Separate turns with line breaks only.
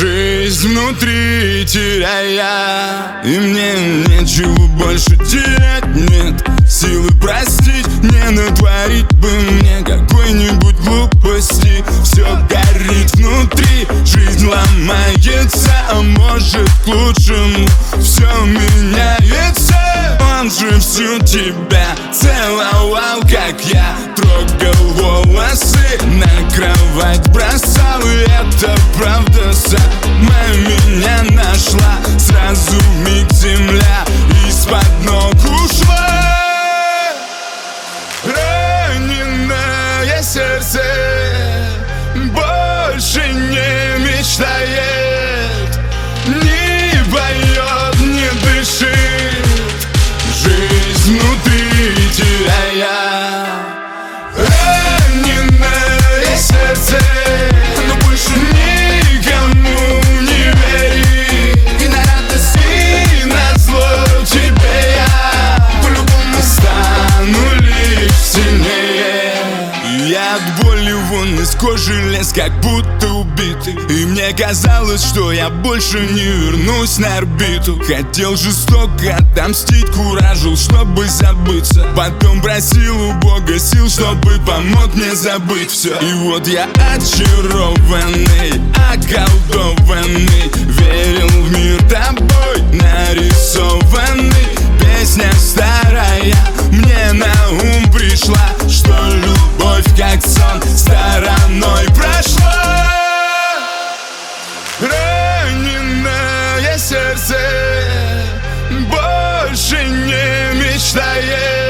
Жизнь внутри теряя, и мне нечего больше терять. Нет силы простить, не натворить бы мне какой-нибудь глупости. Все горит внутри, жизнь ломается, а может к лучшему все меняется. Он же всю тебя целовал, как я трогал волосы, на кровать бросал, и это правда сама меня нашла. Сразу миг земля из-под ног ушла. Раненое сердце больше не мечтает, не поет, не дышит, жизнь внутри теряя. Раненое сердце, но больше никому не верит, и на радость, и на зло тебе я по-любому стану лишь сильнее. Я от боли вон из кожи лез, как будто убитый, и мне казалось, что я больше не вернусь на орбиту. Хотел жестоко отомстить, куражил, чтобы забыться. Потом просил у Бога сил, чтобы помог мне забыть все. И вот я очарованный, околдованный, верил в мир тобой нарисованный. Песня старая мне на ум пришла, что любовь как сон стороной прошла. Раненое сердце больше не мечтает,